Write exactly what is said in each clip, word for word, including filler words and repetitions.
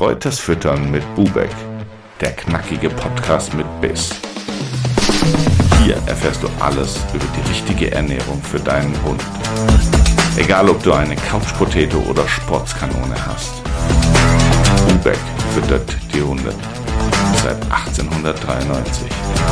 Betreutes Füttern mit Bubeck, der knackige Podcast mit Biss. Hier erfährst du alles über die richtige Ernährung für deinen Hund. Egal, ob du eine Couch-Potato oder Sportskanone hast. Bubeck füttert die Hunde seit achtzehnhundertdreiundneunzig.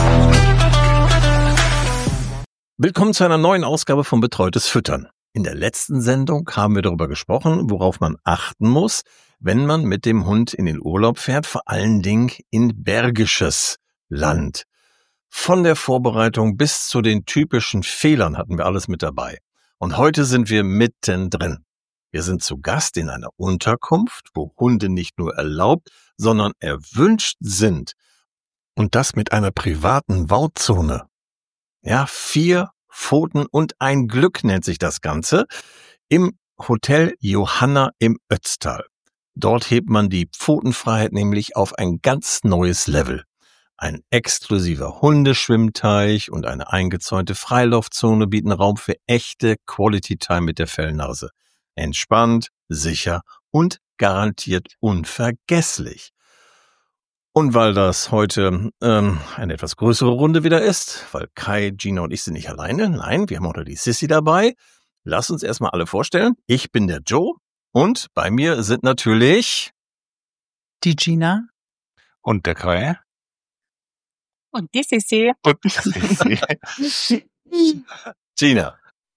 Willkommen zu einer neuen Ausgabe von Betreutes Füttern. In der letzten Sendung haben wir darüber gesprochen, worauf man achten muss, wenn man mit dem Hund in den Urlaub fährt, vor allen Dingen in bergisches Land. Von der Vorbereitung bis zu den typischen Fehlern hatten wir alles mit dabei. Und heute sind wir mittendrin. Wir sind zu Gast in einer Unterkunft, wo Hunde nicht nur erlaubt, sondern erwünscht sind. Und das mit einer privaten Wauzone. Ja, vier Pfoten und ein Glück nennt sich das Ganze. Im Hotel Johanna im Ötztal. Dort hebt man die Pfotenfreiheit nämlich auf ein ganz neues Level. Ein exklusiver Hundeschwimmteich und eine eingezäunte Freilauffzone bieten Raum für echte Quality Time mit der Fellnase. Entspannt, sicher und garantiert unvergesslich. Und weil das heute ähm, eine etwas größere Runde wieder ist, weil Kai, Gina und ich sind nicht alleine, nein, wir haben auch noch die Sissy dabei. Lass uns erstmal alle vorstellen. Ich bin der Joe und bei mir sind natürlich die Gina und der Kai. Und die Sissy. Und die Sissy. Gina.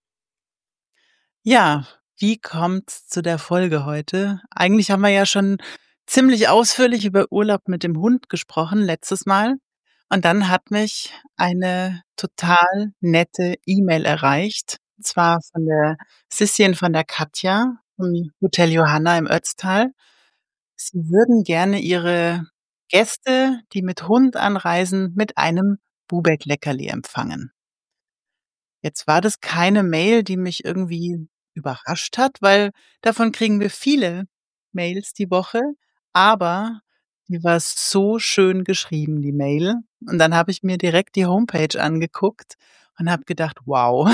Ja, wie kommt's zu der Folge heute? Eigentlich haben wir ja schon ziemlich ausführlich über Urlaub mit dem Hund gesprochen letztes Mal. Und dann hat mich eine total nette E-Mail erreicht. Und zwar von der Sissy und von der Katja vom Hotel Johanna im Ötztal. Sie würden gerne ihre Gäste, die mit Hund anreisen, mit einem Bubeck-Leckerli empfangen. Jetzt war das keine Mail, die mich irgendwie überrascht hat, weil davon kriegen wir viele Mails die Woche. Aber die war so schön geschrieben, die Mail. Und dann habe ich mir direkt die Homepage angeguckt und habe gedacht, wow,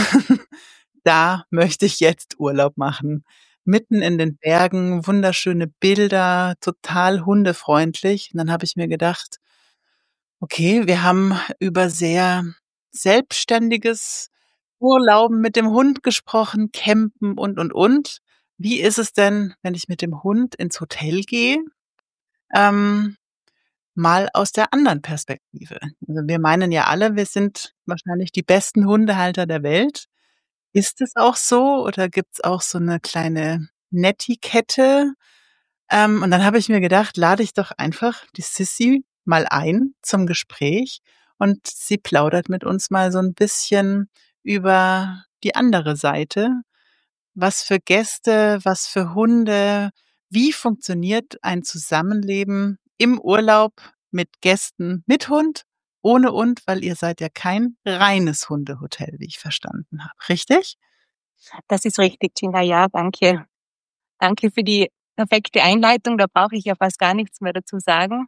da möchte ich jetzt Urlaub machen. Mitten in den Bergen, wunderschöne Bilder, total hundefreundlich. Und dann habe ich mir gedacht, okay, wir haben über sehr selbstständiges Urlauben mit dem Hund gesprochen, Campen und, und, und. Wie ist es denn, wenn ich mit dem Hund ins Hotel gehe? Ähm, mal aus der anderen Perspektive. Also wir meinen ja alle, wir sind wahrscheinlich die besten Hundehalter der Welt. Ist es auch so oder gibt's auch so eine kleine Netiquette? Ähm, und dann habe ich mir gedacht, lade ich doch einfach die Sissy mal ein zum Gespräch und sie plaudert mit uns mal so ein bisschen über die andere Seite. Was für Gäste, was für Hunde, wie funktioniert ein Zusammenleben im Urlaub mit Gästen mit Hund, ohne Hund, weil ihr seid ja kein reines Hundehotel, wie ich verstanden habe. Richtig? Das ist richtig, Gina. Ja, danke. Danke für die perfekte Einleitung. Da brauche ich ja fast gar nichts mehr dazu sagen.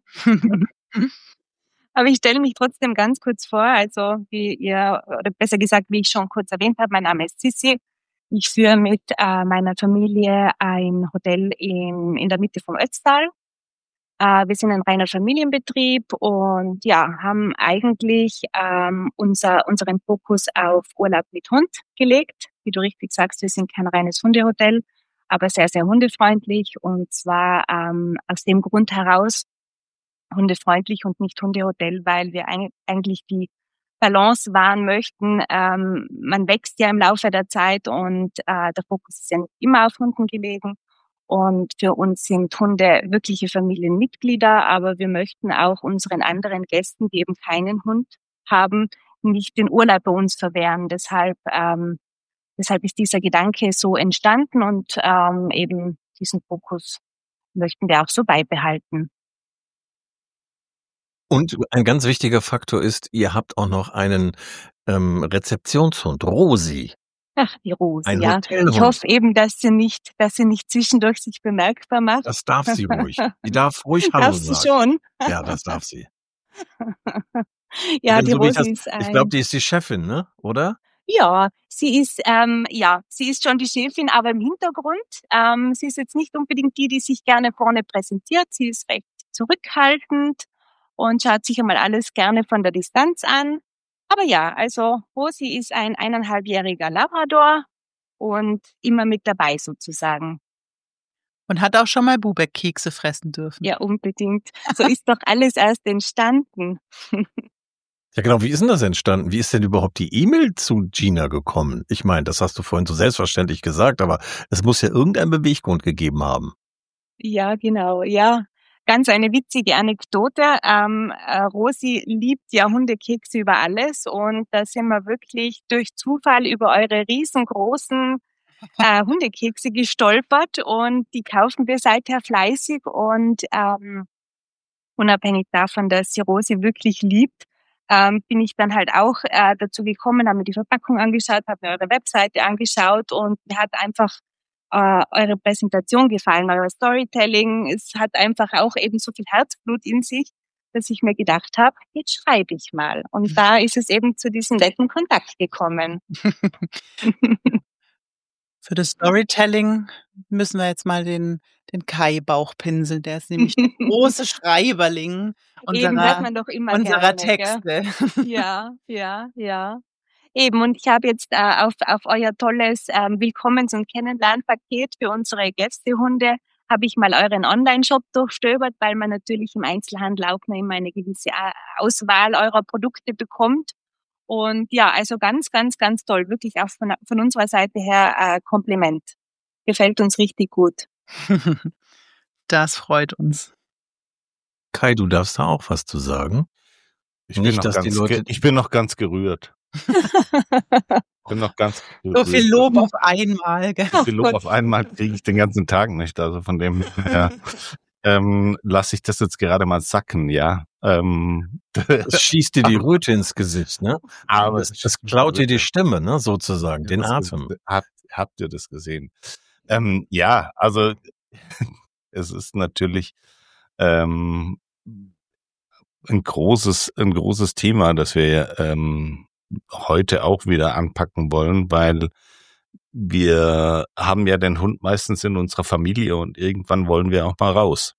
Aber ich stelle mich trotzdem ganz kurz vor. Also wie ihr, oder besser gesagt, wie ich schon kurz erwähnt habe, mein Name ist Sissy. Ich führe mit äh, meiner Familie ein Hotel in, in der Mitte vom Ötztal. Äh, wir sind ein reiner Familienbetrieb und ja, haben eigentlich ähm, unser, unseren Fokus auf Urlaub mit Hund gelegt. Wie du richtig sagst, wir sind kein reines Hundehotel, aber sehr, sehr hundefreundlich. Und zwar ähm, aus dem Grund heraus hundefreundlich und nicht Hundehotel, weil wir ein, eigentlich die Balance wahren möchten. Ähm, man wächst ja im Laufe der Zeit und äh, der Fokus ist ja nicht immer auf Hunden gelegen. Und für uns sind Hunde wirkliche Familienmitglieder, aber wir möchten auch unseren anderen Gästen, die eben keinen Hund haben, nicht den Urlaub bei uns verwehren. Deshalb, ähm, deshalb ist dieser Gedanke so entstanden und ähm, eben diesen Fokus möchten wir auch so beibehalten. Und ein ganz wichtiger Faktor ist, ihr habt auch noch einen ähm, Rezeptionshund, Rosi. Ach, die Rosi, Ein ja. Hotelhund. Ich hoffe eben, dass sie nicht, dass sie nicht zwischendurch sich bemerkbar macht. Das darf sie ruhig. Die darf ruhig Hallo Darf sie sagen. schon? Ja, das darf sie. Ja, Denn die so wie ich das- Rosi ist ein... Ich glaube, die ist die Chefin, ne? Oder? Ja, sie ist ähm, ja, sie ist schon die Chefin, aber im Hintergrund. Ähm, sie ist jetzt nicht unbedingt die, die sich gerne vorne präsentiert. Sie ist recht zurückhaltend und schaut sich einmal alles gerne von der Distanz an. Aber ja, also Rosi ist ein eineinhalbjähriger Labrador und immer mit dabei sozusagen. Und hat auch schon mal Bubeck-Kekse fressen dürfen. Ja, unbedingt. So ist doch alles erst entstanden. Ja, genau. Wie ist denn das entstanden? Wie ist denn überhaupt die E-Mail zu Gina gekommen? Ich meine, das hast du vorhin so selbstverständlich gesagt, aber es muss ja irgendeinen Beweggrund gegeben haben. Ja, genau. Ja, ganz eine witzige Anekdote. Ähm, äh, Rosi liebt ja Hundekekse über alles und da sind wir wirklich durch Zufall über eure riesengroßen äh, Hundekekse gestolpert und die kaufen wir seither fleißig und ähm, unabhängig davon, dass sie Rosi wirklich liebt, ähm, bin ich dann halt auch äh, dazu gekommen, habe mir die Verpackung angeschaut, habe mir eure Webseite angeschaut und mir hat einfach äh, eure Präsentation gefallen, euer Storytelling. Es hat einfach auch eben so viel Herzblut in sich, dass ich mir gedacht habe, jetzt schreibe ich mal. Und da ist es eben zu diesem netten Kontakt gekommen. Für das Storytelling müssen wir jetzt mal den, den Kai-Bauch pinseln. Der ist nämlich der große Schreiberling Eben hört unserer, man doch immer unserer gerne, gell? Texte. Ja, ja, ja. Eben, und ich habe jetzt äh, auf, auf euer tolles ähm, Willkommens- und Kennenlernpaket für unsere Gästehunde, habe ich mal euren Online-Shop durchstöbert, weil man natürlich im Einzelhandel auch noch immer eine gewisse äh, Auswahl eurer Produkte bekommt. Und ja, also ganz, ganz, ganz toll. Wirklich auch von, von unserer Seite her äh, Kompliment. Gefällt uns richtig gut. Das freut uns. Kai, du darfst da auch was zu sagen. Ich bin, Nicht, noch dass die ganz, Leute- ge- ich bin noch ganz gerührt. Ich bin noch ganz So gerührt. viel Lob auf einmal. Gell? So viel Lob Gott. auf einmal kriege ich den ganzen Tag nicht. Also von dem her ähm, lasse ich das jetzt gerade mal sacken, ja. Ähm, Das schießt dir die Röte ins Gesicht, ne? aber Das, das klaut dir die Stimme, ne? Sozusagen, den das- Atem. Habt, habt ihr das gesehen? Ähm, ja, also es ist natürlich ähm, ein großes, ein großes Thema, das wir ähm, heute auch wieder anpacken wollen, weil wir haben ja den Hund meistens in unserer Familie und irgendwann wollen wir auch mal raus.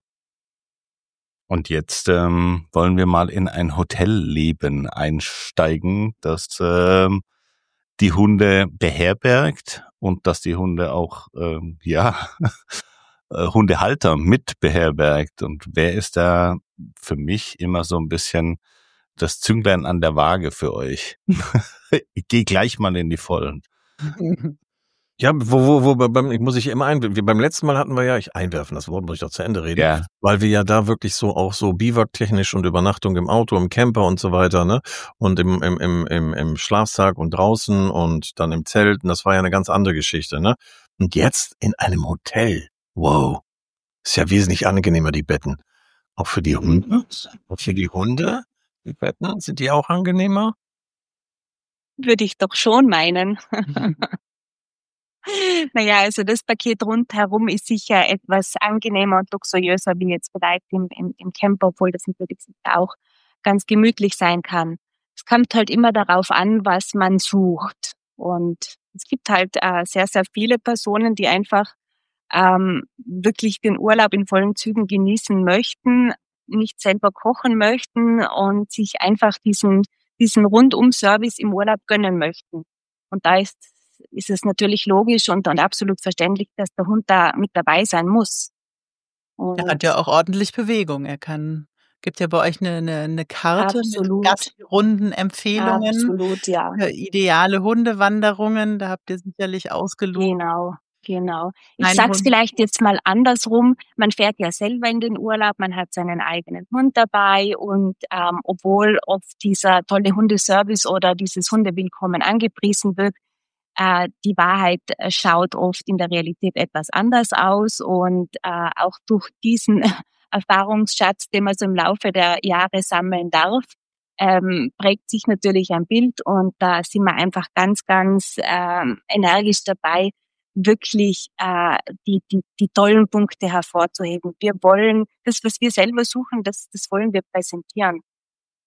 Und jetzt ähm, wollen wir mal in ein Hotelleben einsteigen, das ähm, die Hunde beherbergt und dass die Hunde auch, ähm, ja, äh, Hundehalter mit beherbergt. Und wer ist da für mich immer so ein bisschen das Zünglein an der Waage für euch? Ich gehe gleich mal in die Vollen. Ja, wo, wo, wo, beim, ich muss ich immer einwerfen. Wir- Beim letzten Mal hatten wir ja, ich einwerfen, das Wort muss ich doch zu Ende reden, Ja, weil wir ja da wirklich so auch so Biwak-technisch und Übernachtung im Auto, im Camper und so weiter, ne? Und im, im, im, im, im Schlafsack und draußen und dann im Zelt. Und das war ja eine ganz andere Geschichte, ne? Und jetzt in einem Hotel. Wow. Ist ja wesentlich angenehmer, die Betten. Auch für die Hunde? Auch für die Hunde? Die Betten, sind die auch angenehmer? Würde ich doch schon meinen. Naja, also das Paket rundherum ist sicher etwas angenehmer und luxuriöser wie jetzt vielleicht im, im, im Camper, obwohl das natürlich auch ganz gemütlich sein kann. Es kommt halt immer darauf an, was man sucht. Und es gibt halt äh, sehr, sehr viele Personen, die einfach ähm, wirklich den Urlaub in vollen Zügen genießen möchten, nicht selber kochen möchten und sich einfach diesen, diesen Rundum-Service im Urlaub gönnen möchten. Und da ist, ist es natürlich logisch und, und absolut verständlich, dass der Hund da mit dabei sein muss. Und Er hat ja auch ordentlich Bewegung. Er kann, gibt ja bei euch eine, eine, eine Karte Absolut. mit Gastrundenempfehlungen absolut, ja. für ideale Hundewanderungen. Da habt ihr sicherlich ausgelobt. Genau, genau. Ich Mein sag's Hund- vielleicht jetzt mal andersrum. Man fährt ja selber in den Urlaub, man hat seinen eigenen Hund dabei und ähm, obwohl oft dieser tolle Hundeservice oder dieses Hundewillkommen angepriesen wird, äh, die Wahrheit äh, schaut oft in der Realität etwas anders aus und äh, auch durch diesen Erfahrungsschatz, den man so im Laufe der Jahre sammeln darf, ähm, prägt sich natürlich ein Bild und da sind wir einfach ganz, ganz ähm, energisch dabei, wirklich äh, die, die, die tollen Punkte hervorzuheben. Wir wollen das, was wir selber suchen, das, das wollen wir präsentieren.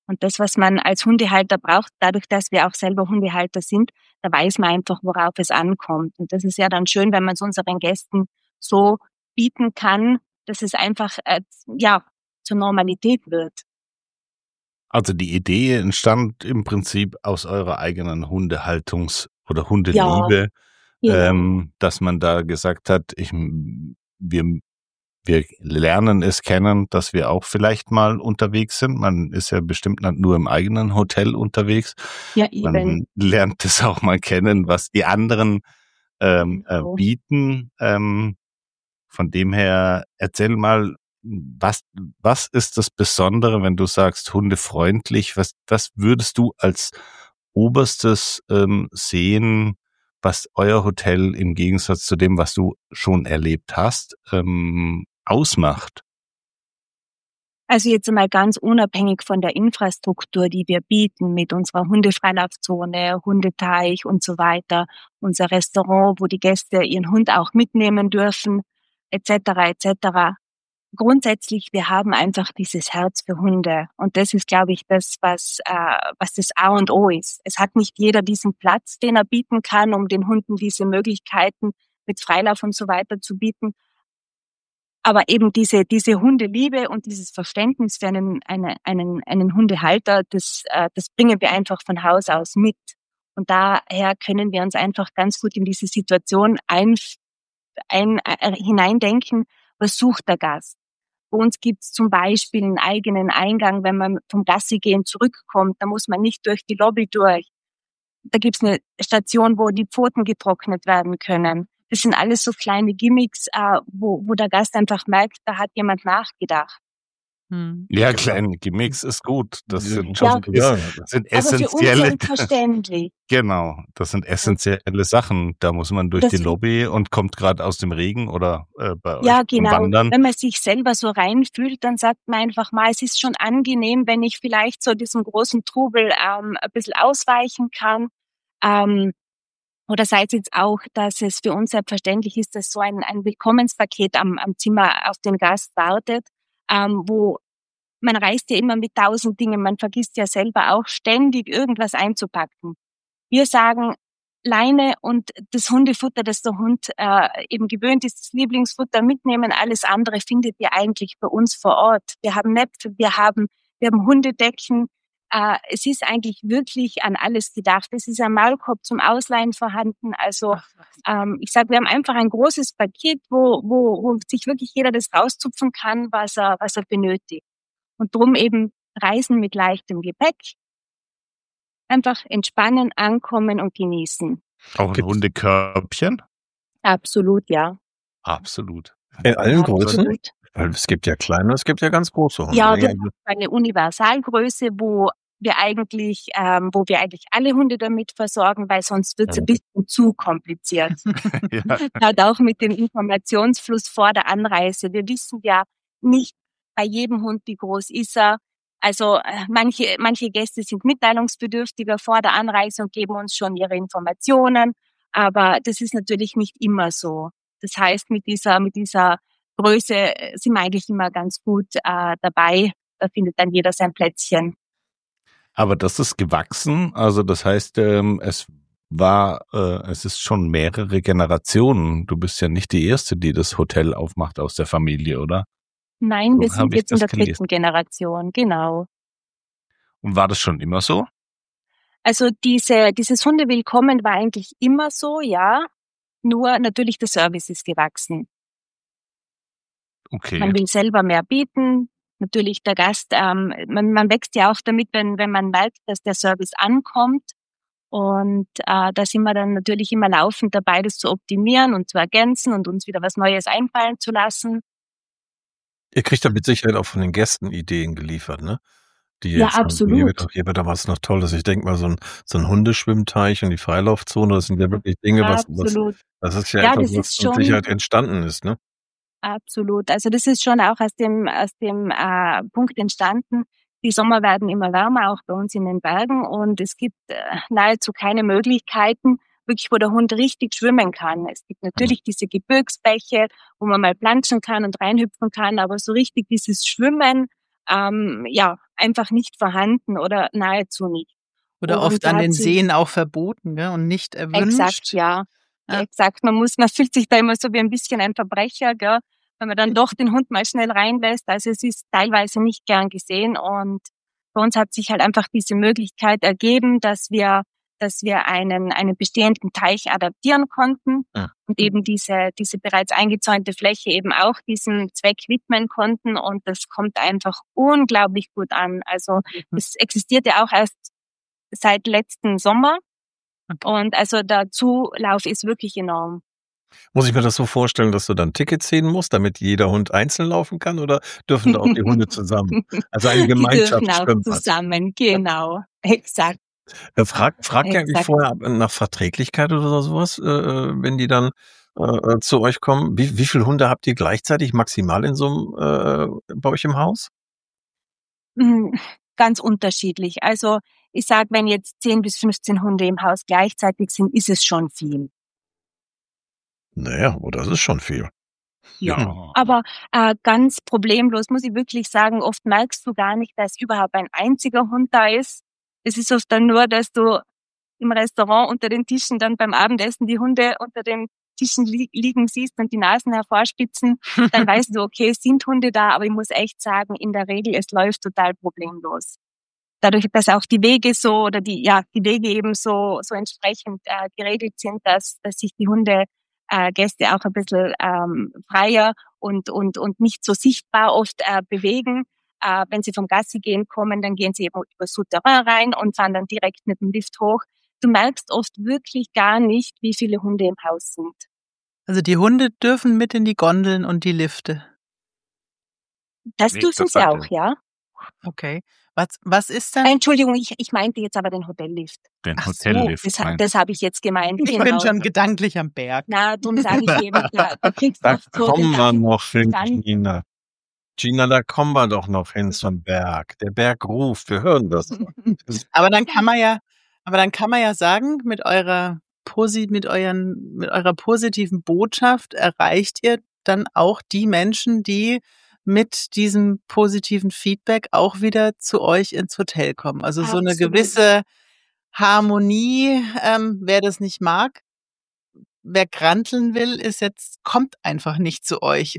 Und das, was man als Hundehalter braucht, dadurch, dass wir auch selber Hundehalter sind, da weiß man einfach, worauf es ankommt. Und das ist ja dann schön, wenn man es unseren Gästen so bieten kann, dass es einfach äh, ja zur Normalität wird. Also die Idee entstand im Prinzip aus eurer eigenen Hundehaltungs- oder Hundeliebe, Ja, ähm, dass man da gesagt hat, ich, wir, wir lernen es kennen, dass wir auch vielleicht mal unterwegs sind. Man ist ja bestimmt nicht nur im eigenen Hotel unterwegs. ja eben. Man lernt es auch mal kennen, was die anderen ähm, äh, bieten. Ähm, von dem her, erzähl mal, was, was ist das Besondere, wenn du sagst, hundefreundlich? Was, was würdest du als Oberstes ähm, sehen, was euer Hotel im Gegensatz zu dem, was du schon erlebt hast, ähm, ausmacht? Also jetzt einmal ganz unabhängig von der Infrastruktur, die wir bieten mit unserer Hundefreilaufzone, Hundeteich und so weiter, unser Restaurant, wo die Gäste ihren Hund auch mitnehmen dürfen, et cetera et cetera. Grundsätzlich, wir haben einfach dieses Herz für Hunde und das ist, glaube ich, das, was äh, was das A und O ist. Es hat nicht jeder diesen Platz, den er bieten kann, um den Hunden diese Möglichkeiten mit Freilauf und so weiter zu bieten. Aber eben diese diese Hundeliebe und dieses Verständnis für einen einen einen, einen Hundehalter, das äh, das bringen wir einfach von Haus aus mit. Und daher können wir uns einfach ganz gut in diese Situation ein, ein, äh, hineindenken, was sucht der Gast. Bei uns gibt's zum Beispiel einen eigenen Eingang, wenn man vom Gassigehen zurückkommt. Da muss man nicht durch die Lobby durch. Da gibt's eine Station, wo die Pfoten getrocknet werden können. Das sind alles so kleine Gimmicks, äh, wo, wo der Gast einfach merkt, da hat jemand nachgedacht. Hm. Ja, kleine Gimmicks ist gut. Das sind schon Ja, ist, sind aber für uns essentielle. selbstverständlich. Genau, das sind essentielle Sachen. Da muss man durch Das die sind- Lobby und kommt gerade aus dem Regen oder äh, bei Ja, euch zum genau. Wandern. Wenn man sich selber so reinfühlt, dann sagt man einfach mal, es ist schon angenehm, wenn ich vielleicht so diesem großen Trubel ähm, ein bisschen ausweichen kann. Ähm, oder sei es jetzt auch, dass es für uns selbstverständlich ist, dass so ein, ein Willkommenspaket am, am Zimmer auf den Gast wartet, ähm, wo man reist ja immer mit tausend Dingen, man vergisst ja selber auch ständig irgendwas einzupacken. Wir sagen, Leine und das Hundefutter, das der Hund äh, eben gewöhnt ist, das Lieblingsfutter mitnehmen, alles andere findet ihr eigentlich bei uns vor Ort. Wir haben Näpfe, wir haben, wir haben Hundedecken. Äh, es ist eigentlich wirklich an alles gedacht. Es ist ein Maulkorb zum Ausleihen vorhanden. Also ähm, ich sage, wir haben einfach ein großes Paket, wo, wo, wo sich wirklich jeder das rauszupfen kann, was er, was er benötigt. Und drum eben Reisen mit leichtem Gepäck. Einfach entspannen, ankommen und genießen. Auch ein Gibt's- Hundekörbchen? Absolut, ja. Absolut. In allen Größen? Absolut. Weil es gibt ja kleine, es gibt ja ganz große Hunde. Ja, wir haben eine Universalgröße, wo wir eigentlich, ähm, wo wir eigentlich alle Hunde damit versorgen, weil sonst wird es ein bisschen zu kompliziert. Ja. Hat auch mit dem Informationsfluss vor der Anreise. Wir wissen ja nicht bei jedem Hund, wie groß ist er. Also äh, manche, manche Gäste sind mitteilungsbedürftiger vor der Anreise und geben uns schon ihre Informationen. Aber das ist natürlich nicht immer so. Das heißt, mit dieser, mit dieser Größe äh, sind wir eigentlich immer ganz gut äh, dabei. Da findet dann jeder sein Plätzchen. Aber das ist gewachsen. Also das heißt, ähm, es war, äh, es ist schon mehrere Generationen. Du bist ja nicht die Erste, die das Hotel aufmacht aus der Familie, oder? Nein, wir So hab sind ich jetzt in das der gelesen. dritten Generation, genau. Und war das schon immer so? Also diese, dieses Hundewillkommen war eigentlich immer so, ja. Nur natürlich der Service ist gewachsen. Okay. Man will selber mehr bieten. Natürlich der Gast, ähm, man, man wächst ja auch damit, wenn, wenn man merkt, dass der Service ankommt. Und äh, da sind wir dann natürlich immer laufend dabei, das zu optimieren und zu ergänzen und uns wieder was Neues einfallen zu lassen. Ihr kriegt da mit Sicherheit auch von den Gästen Ideen geliefert, ne? Die Ja, jetzt sagen, absolut. Hier wird doch, hier wird doch was noch Tolles. Ich denke mal, so ein, so ein Hundeschwimmteich und die Freilaufzone, das sind ja wirklich Dinge, was, was Absolut. das ist ja, Ja, etwas, das was ist mit schon- Sicherheit entstanden ist, ne? Absolut. Also das ist schon auch aus dem, aus dem äh, Punkt entstanden. Die Sommer werden immer wärmer, auch bei uns in den Bergen. Und es gibt äh, nahezu keine Möglichkeiten, wirklich, wo der Hund richtig schwimmen kann. Es gibt natürlich diese Gebirgsbäche, wo man mal planschen kann und reinhüpfen kann, aber so richtig dieses Schwimmen, ähm, ja, einfach nicht vorhanden oder nahezu nicht. Oder Und oft da an hat den sich Seen auch verboten, gell, und nicht exakt, erwünscht. ja, Ja. exakt. Man muss, man fühlt sich da immer so wie ein bisschen ein Verbrecher, gell, wenn man dann doch den Hund mal schnell reinlässt. Also es ist teilweise nicht gern gesehen und bei uns hat sich halt einfach diese Möglichkeit ergeben, dass wir, dass wir einen, einen bestehenden Teich adaptieren konnten Ja. und eben diese, diese bereits eingezäunte Fläche eben auch diesem Zweck widmen konnten und das kommt einfach unglaublich gut an. Also es existiert ja auch erst seit letzten Sommer Okay. und also der Zulauf ist wirklich enorm. Muss ich mir das so vorstellen, dass du dann Tickets ziehen musst, damit jeder Hund einzeln laufen kann, oder dürfen da auch die Hunde zusammen? Also ein Die dürfen auch Gemeinschaftsschwimmbad. zusammen, genau, exakt, Äh, Fragt fragt ihr eigentlich exakt. vorher ab- nach Verträglichkeit oder sowas, äh, äh, wenn die dann äh, äh, zu euch kommen? Wie, wie viele Hunde habt ihr gleichzeitig maximal in so einem äh, bei euch im Haus? Mm, Ganz unterschiedlich. Also ich sage, wenn jetzt zehn bis fünfzehn Hunde im Haus gleichzeitig sind, ist es schon viel. Naja, oh, das ist schon viel. Ja, Ja. aber äh, ganz problemlos, muss ich wirklich sagen, oft merkst du gar nicht, dass überhaupt ein einziger Hund da ist. Es ist oft dann nur, dass du im Restaurant unter den Tischen dann beim Abendessen die Hunde unter den Tischen li liegen siehst und die Nasen hervorspitzen, dann weißt du, okay, es sind Hunde da, aber ich muss echt sagen, in der Regel, es läuft total problemlos. Dadurch, dass auch die Wege so oder die, ja, die Wege eben so, so entsprechend äh, geregelt sind, dass, dass sich die Hunde äh, Gäste auch ein bisschen ähm, freier und, und, und nicht so sichtbar oft äh, bewegen. Äh, wenn sie vom Gassi gehen kommen, dann gehen sie eben über Souterrain rein und fahren dann direkt mit dem Lift hoch. Du merkst oft wirklich gar nicht, wie viele Hunde im Haus sind. Also die Hunde dürfen mit in die Gondeln und die Lifte. Das Nee, dürfen das sie sagt auch, er. ja. Okay. Was, was ist Äh, denn? Entschuldigung, ich, ich meinte jetzt aber den Hotellift. Den Ach so, Hotellift. Das, ha- meint- das habe ich jetzt gemeint. Ich bin Genau. schon gedanklich am Berg. Na, darum sage ich eben, da, da kriegst du Da oft so kommen wir Gedanken. noch hin, Dann- Gina. Gina, da kommen wir doch noch hin zum Berg. Der Berg ruft, wir hören das. Aber dann kann man ja, aber dann kann man ja sagen, mit eurer posi mit euren, mit eurer positiven Botschaft erreicht ihr dann auch die Menschen, die mit diesem positiven Feedback auch wieder zu euch ins Hotel kommen. Also so eine Absolut. gewisse Harmonie, ähm, wer das nicht mag, wer granteln will, ist jetzt, kommt einfach nicht zu euch.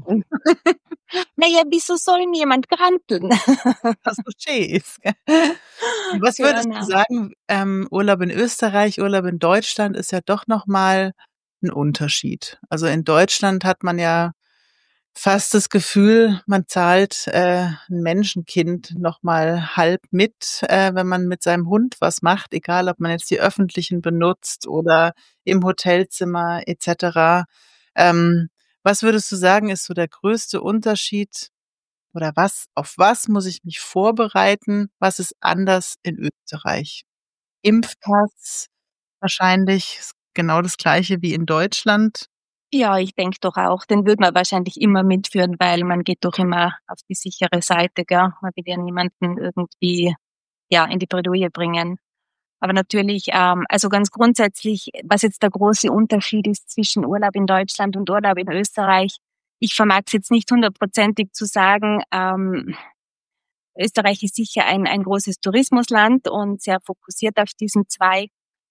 Naja, wieso soll denn jemand granteln? Was so schön ist. gell? Was würdest Genau. du sagen, ähm, Urlaub in Österreich, Urlaub in Deutschland ist ja doch nochmal ein Unterschied. Also in Deutschland hat man ja fast das Gefühl, man zahlt äh, ein Menschenkind nochmal halb mit, äh, wenn man mit seinem Hund was macht, egal ob man jetzt die öffentlichen benutzt oder im Hotelzimmer et cetera. Ähm, was würdest du sagen, ist so der größte Unterschied oder was, auf was muss ich mich vorbereiten? Was ist anders in Österreich? Impfpass wahrscheinlich ist genau das Gleiche wie in Deutschland. Ja, ich denke doch auch. Den würde man wahrscheinlich immer mitführen, weil man geht doch immer auf die sichere Seite, gell? Man will ja niemanden irgendwie ja in die Bredouille bringen. Aber natürlich, ähm, also ganz grundsätzlich, was jetzt der große Unterschied ist zwischen Urlaub in Deutschland und Urlaub in Österreich, ich vermag es jetzt nicht hundertprozentig zu sagen. Ähm, Österreich ist sicher ein, ein großes Tourismusland und sehr fokussiert auf diesen Zweig.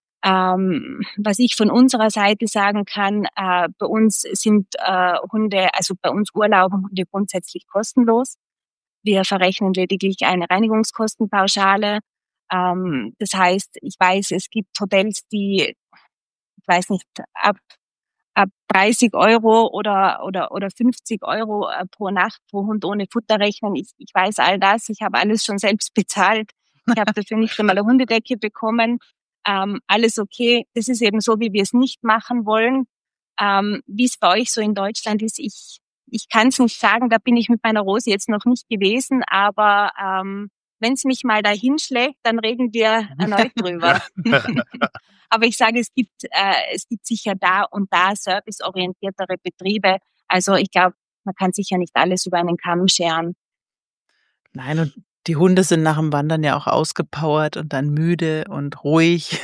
Ähm, was ich von unserer Seite sagen kann, äh, bei uns sind äh, Hunde, also bei uns urlauben Hunde grundsätzlich kostenlos. Wir verrechnen lediglich eine Reinigungskostenpauschale. Ähm, das heißt, ich weiß, es gibt Hotels, die, ich weiß nicht, ab ab dreißig Euro oder oder oder fünfzig Euro äh, pro Nacht pro Hund ohne Futter rechnen. Ich, ich weiß all das. Ich habe alles schon selbst bezahlt. Ich habe dafür nicht einmal eine Hundedecke bekommen. Ähm, alles okay. Das ist eben so, wie wir es nicht machen wollen. Ähm, wie es bei euch so in Deutschland ist, ich ich kann es nicht sagen. Da bin ich mit meiner Rose jetzt noch nicht gewesen. Aber ähm, wenn es mich mal dahin schlägt, dann reden wir erneut drüber. Aber ich sage, es gibt, äh, es gibt sicher da und da serviceorientiertere Betriebe. Also ich glaube, man kann sicher nicht alles über einen Kamm scheren. Nein, und die Hunde sind nach dem Wandern ja auch ausgepowert und dann müde und ruhig.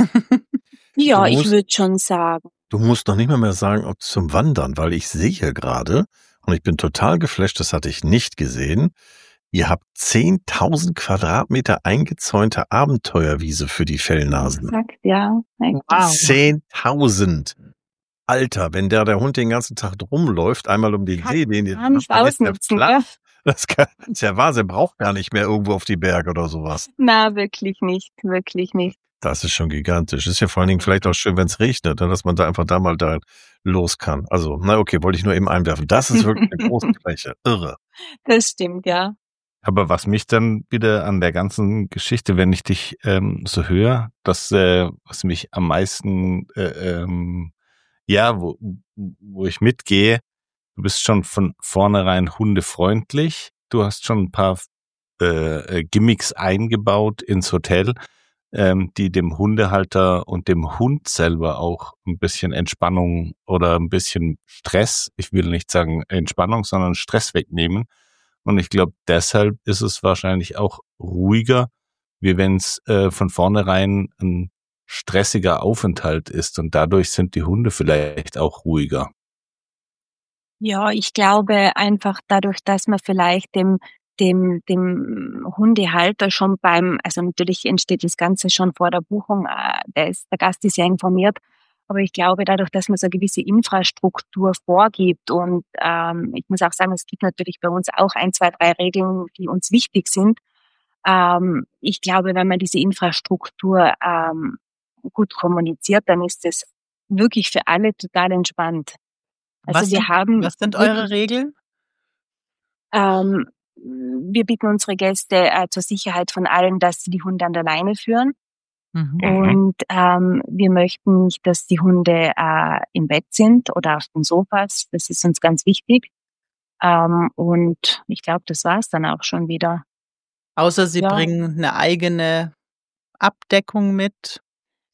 Ja, Du ich musst- würde schon sagen. Du musst noch nicht mal mehr sagen, ob zum Wandern, weil ich sehe gerade, und ich bin total geflasht, das hatte ich nicht gesehen, Ihr habt zehntausend Quadratmeter eingezäunte Abenteuerwiese für die Fellnasen. Exakt, ja. Wow. zehntausend. Alter, wenn der, der Hund den ganzen Tag rumläuft, einmal um den Kann See, den gar nicht dann ist der ausnutzen, platt. Das kann, das ist ja Wahnsinn, braucht gar nicht mehr irgendwo auf die Berge oder sowas. Na, wirklich nicht, wirklich nicht. Das ist schon gigantisch. Ist ja vor allen Dingen vielleicht auch schön, wenn es regnet, ne, dass man da einfach da mal da los kann. Also, na okay, wollte ich nur eben einwerfen. Das ist wirklich eine große Fläche. Irre. Das stimmt, ja. Aber was mich dann wieder an der ganzen Geschichte, wenn ich dich ähm, so höre, das, äh, was mich am meisten, äh, ähm, ja, wo, wo ich mitgehe, du bist schon von vornherein hundefreundlich. Du hast schon ein paar äh, Gimmicks eingebaut ins Hotel, ähm, die dem Hundehalter und dem Hund selber auch ein bisschen Entspannung oder ein bisschen Stress, ich will nicht sagen Entspannung, sondern Stress wegnehmen. Und ich glaube, deshalb ist es wahrscheinlich auch ruhiger, wie wenn es äh, von vornherein ein stressiger Aufenthalt ist. Und dadurch sind die Hunde vielleicht auch ruhiger. Ja, ich glaube einfach dadurch, dass man vielleicht dem dem dem Hundehalter schon beim, also natürlich entsteht das Ganze schon vor der Buchung, äh, der ist, der Gast ist ja informiert, aber ich glaube dadurch, dass man so eine gewisse Infrastruktur vorgibt und ähm, ich muss auch sagen, es gibt natürlich bei uns auch ein, zwei, drei Regeln, die uns wichtig sind. Ähm, ich glaube, wenn man diese Infrastruktur ähm, gut kommuniziert, dann ist es wirklich für alle total entspannt. Also Was wir sind, haben was sind wirklich, eure Regeln? ähm, wir bitten unsere Gäste äh, zur Sicherheit von allen, dass sie die Hunde an der Leine führen. Mhm. Und ähm, wir möchten nicht, dass die Hunde äh, im Bett sind oder auf den Sofas. Das ist uns ganz wichtig. Ähm, und ich glaube, das war's dann auch schon wieder. Außer sie Ja. bringen eine eigene Abdeckung mit.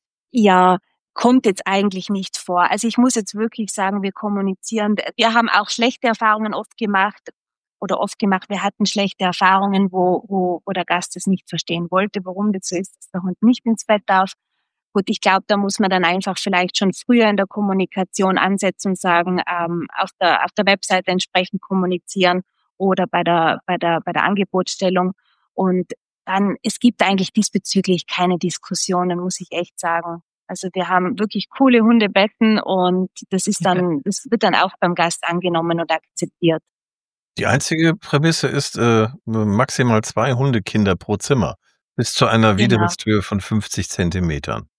Ja, kommt jetzt eigentlich nicht vor. Also ich muss jetzt wirklich sagen, wir kommunizieren. Wir haben auch schlechte Erfahrungen oft gemacht oder oft gemacht. Wir hatten schlechte Erfahrungen, wo, wo, wo der Gast es nicht verstehen wollte, warum das so ist, dass der Hund nicht ins Bett darf. Gut, ich glaube, da muss man dann einfach vielleicht schon früher in der Kommunikation ansetzen und sagen, ähm, auf der, auf der Webseite entsprechend kommunizieren oder bei der, bei der, bei der Angebotsstellung. Und dann, es gibt eigentlich diesbezüglich keine Diskussionen, muss ich echt sagen. Also wir haben wirklich coole Hundebetten und das ist dann, das wird dann auch beim Gast angenommen und akzeptiert. Die einzige Prämisse ist äh, maximal zwei Hundekinder pro Zimmer. Bis zu einer Genau. Widerritzhöhe von fünfzig Zentimetern.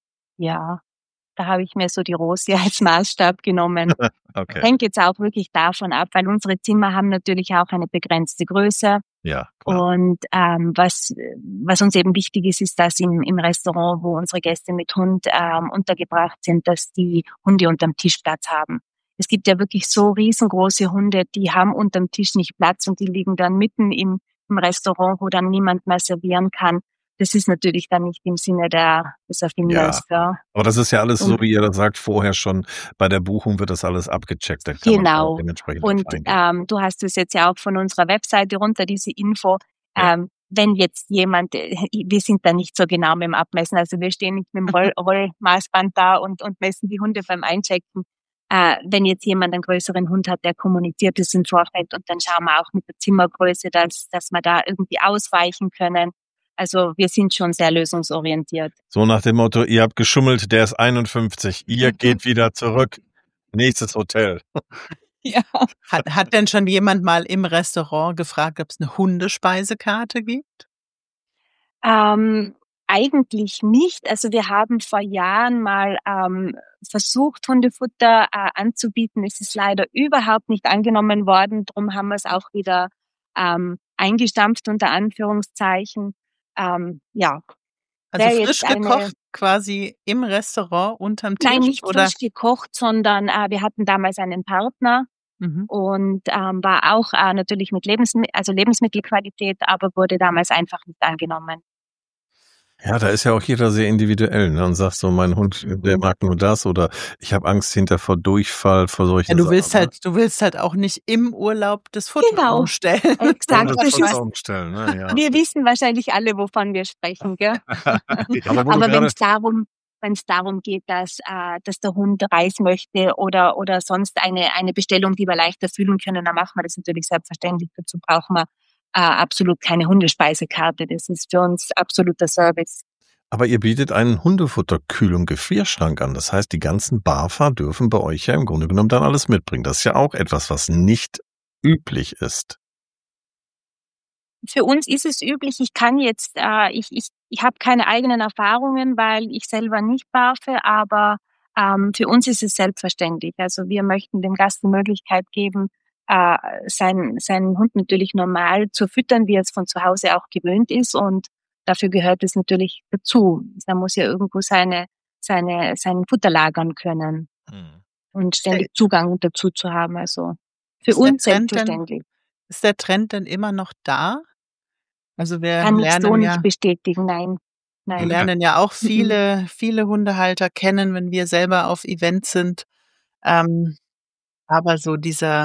Ja, da habe ich mir so die Rosi als Maßstab genommen. Okay. Hängt jetzt auch wirklich davon ab, weil unsere Zimmer haben natürlich auch eine begrenzte Größe. Ja, klar. Und ähm, was was uns eben wichtig ist, ist, dass im, im Restaurant, wo unsere Gäste mit Hund ähm, untergebracht sind, dass die Hunde unterm Tisch Platz haben. Es gibt ja wirklich so riesengroße Hunde, die haben unterm Tisch nicht Platz und die liegen dann mitten im, im Restaurant, wo dann niemand mehr servieren kann. Das ist natürlich dann nicht im Sinne der, des Erfinders. Ja. Aber das ist ja alles so, Und- wie ihr das sagt, vorher schon. Bei der Buchung wird das alles abgecheckt. Dann kann man Genau. auch dementsprechend Und drauf eingehen. ähm, du hast es jetzt ja auch von unserer Webseite runter, diese Info. Ja. Ähm, wenn jetzt jemand, äh, wir sind da nicht so genau mit dem Abmessen, also wir stehen nicht mit dem Roll Rollmaßband da und, und messen die Hunde beim Einchecken. Äh, wenn jetzt jemand einen größeren Hund hat, der kommuniziert ist im Vorfeld und dann schauen wir auch mit der Zimmergröße, dass, dass wir da irgendwie ausweichen können. Also wir sind schon sehr lösungsorientiert. So nach dem Motto, ihr habt geschummelt, der ist einundfünfzig, ihr geht wieder zurück. Nächstes Hotel. Ja. Hat, hat denn schon jemand mal im Restaurant gefragt, ob es eine Hundespeisekarte gibt? Ähm, eigentlich nicht. Also wir haben vor Jahren mal ähm, versucht, Hundefutter äh, anzubieten. Es ist leider überhaupt nicht angenommen worden. Darum haben wir es auch wieder ähm, eingestampft unter Anführungszeichen. Ähm, ja. Also Wäre frisch jetzt eine- gekocht quasi im Restaurant unterm Tisch? Nein, nicht oder? frisch gekocht, sondern äh, wir hatten damals einen Partner Mhm. und ähm, war auch äh, natürlich mit Lebensmittel, also Lebensmittelqualität, aber wurde damals einfach nicht angenommen. Ja, da ist ja auch jeder sehr individuell, ne? Und sagt so, mein Hund, der mag nur das oder ich habe Angst hinter vor Durchfall, vor solchen Ja, du Sachen. willst halt, du willst halt auch nicht im Urlaub das Futter Genau. umstellen. Ne? Exakt. Das Das Futter ist, umstellen, ne? Ja. wir wissen wahrscheinlich alle, wovon wir sprechen, gell? Aber wo du Aber wenn gerade, es darum, wenn es darum geht, dass, äh, dass der Hund Reis möchte oder, oder sonst eine, eine Bestellung, die wir leicht erfüllen können, dann machen wir das natürlich selbstverständlich. Dazu brauchen wir äh, absolut keine Hundespeisekarte. Das ist für uns absoluter Service. Aber ihr bietet einen Hundefutter-Kühl- und Gefrierschrank an. Das heißt, die ganzen Barfer dürfen bei euch ja im Grunde genommen dann alles mitbringen. Das ist ja auch etwas, was nicht üblich ist. Für uns ist es üblich. Ich kann jetzt, äh, ich, ich, ich habe keine eigenen Erfahrungen, weil ich selber nicht barfe, aber ähm, für uns ist es selbstverständlich. Also wir möchten dem Gast die Möglichkeit geben, äh, seinen, seinen Hund natürlich normal zu füttern, wie er es von zu Hause auch gewöhnt ist. Und dafür gehört es natürlich dazu. Er muss ja irgendwo seine, seine, sein Futter lagern können Hm. und ständig Zugang dazu zu haben. Also für Ist der uns Trend denn, selbstverständlich. ist der Trend denn immer noch da? Also wir Kann ich so lernen nicht ja, bestätigen, nein. wir Nein. lernen ja auch Mhm. viele, viele Hundehalter kennen, wenn wir selber auf Events sind. Ähm, aber so dieser